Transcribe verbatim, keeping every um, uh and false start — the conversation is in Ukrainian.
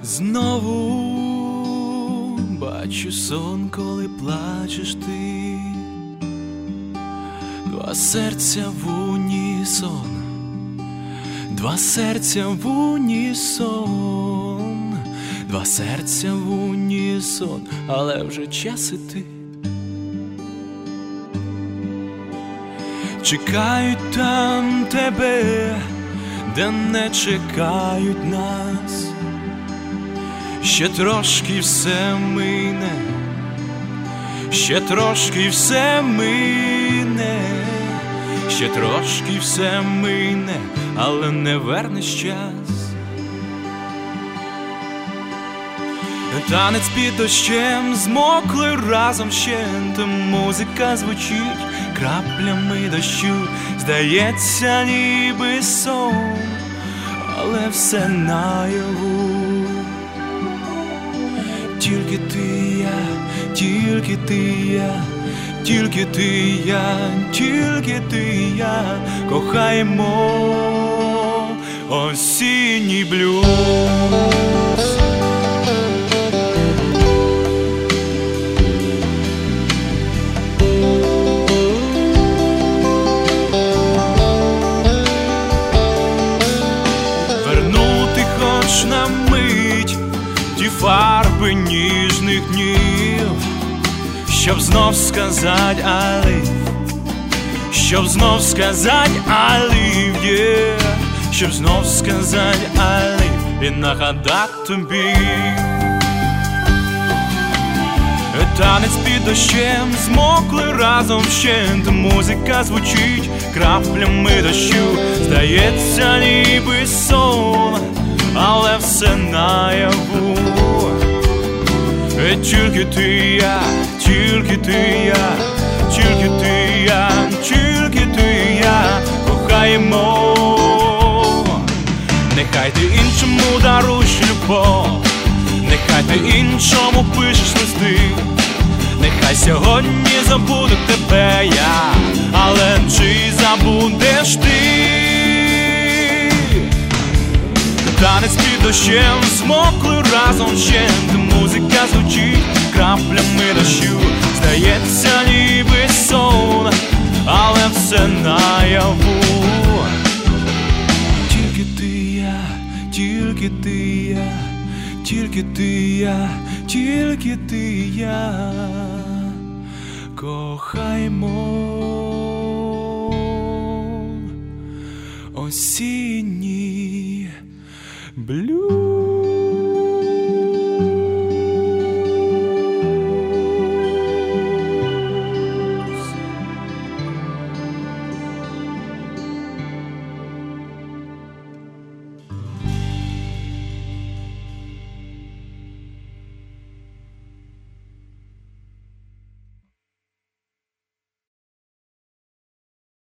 Знову бачу сон, коли плачеш ти, два серця в унісон, два серця в унісон, два серця в унісон, але вже час іти. Чекають там тебе, де не чекають нас. Ще трошки все мине, ще трошки все мине, ще трошки все мине, але не вернеш час. Танець під дощем, змокли разом вщент, музика звучить краплями дощу, здається, ніби сон, але все наяву. Тільки ти я, тільки ти я, тільки ти я, тільки ти я, кохаємо осінній блюз. Вернути хоч на мить ті фарби ніжних днів, щоб знов сказать I live, щоб знов сказать I live, yeah, щоб знов сказать I live і нагадати тобі. Танець під дощем, змокли разом вщент, музика звучить краплями дощу, здається, ніби сон, але все наяву. Тільки ти я, тільки ти я, тільки ти я, тільки ти я, кохаємо. Нехай ти іншому даруєш любов, нехай ти іншому пишеш листи, нехай сьогодні забуду тебе я, але чи забудеш ти? Танець під дощем, змокли разом вщент, музика звучить краплями дощу, здається, ніби сон, але все наяву. Тільки ти я, тільки ти я, тільки ти я, тільки ти я, кохаймо осінній блюз.